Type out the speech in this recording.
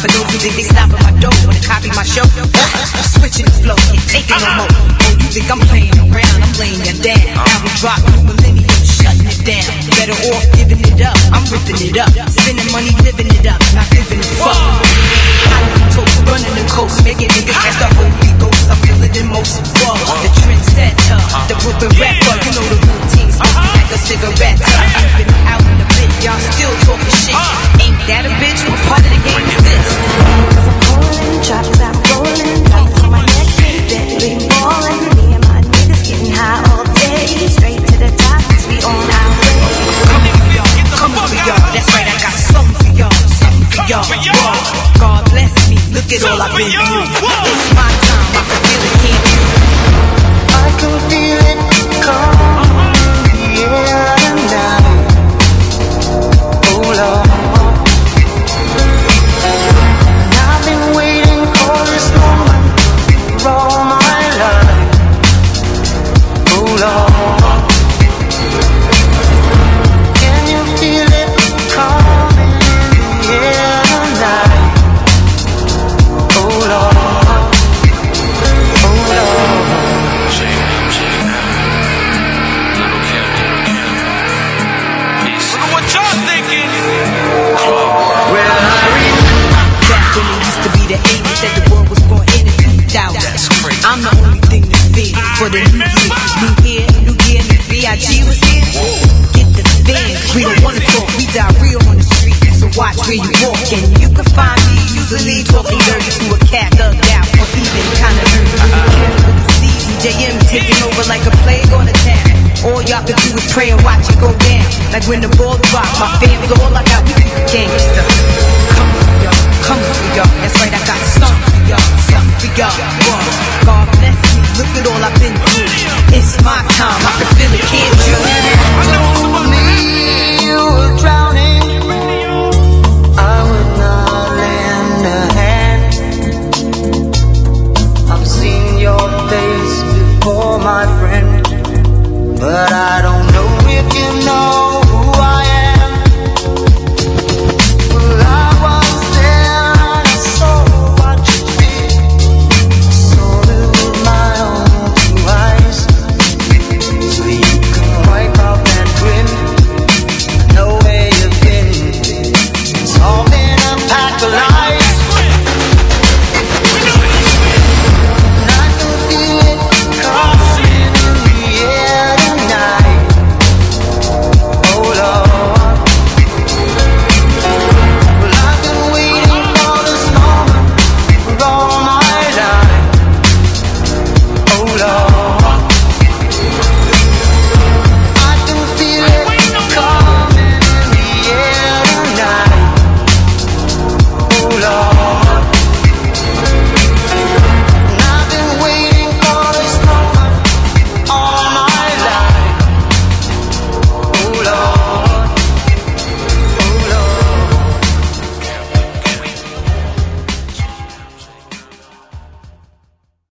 For those who think they stopping my dough, wanna copy my show, switching the flow, ain't taking no more. Oh, you think I'm playing around, I'm laying you down. Now we drop new millennium, shutting it down. Better off giving it up, I'm ripping it up. Spending money, living it up, not giving a fuck. Running the coast, making niggas catch the Holy Ghost. I'm feeling the most fuck. The trendsetter, the Brooklyn rapper, you know the routine, smoking like a cigarette. I've been out in the pit, y'all still talking shit. Ain't that a bitch? What part of the game is this? Cause I'm rolling, choppers, I'm rolling. Lights on my neck, deadly ballin'. Me and my niggas getting high all day. Straight to the top, we on our way. Coming for y'all, that's right, I got something for y'all, something for y'all. God bless me, look at all I've been through. It's my time, I can feel it, can't you? I can feel it coming in the air tonight. Oh Lord, and I've been waiting for this moment for all my life. Oh Lord, can you feel it coming in the air tonight? Oh Lord, oh Lord. Look what y'all thinking. Well, I remember back when it used to be the 80s, said the world was gonna end in 2000. I'm the only thing to fear for the new year, new VIG was here. Get the fans, we don't wanna talk, we die real on the street. So watch where you walk, and you can find me usually talking dirty to a cat, thugged out, or even kinda nerdy. JM taking over like a plague on the town. All y'all can do is pray and watch it go down. Like when the ball drop, my fans all I got, we gangsta. Come for y'all, that's right, I got something for y'all, something for y'all. God bless me, look at all I've been through. It's my time, I can feel it, can't you? Told me you were drowning, I would not lend a hand. I've seen your face before, my friend, but I don't know if you know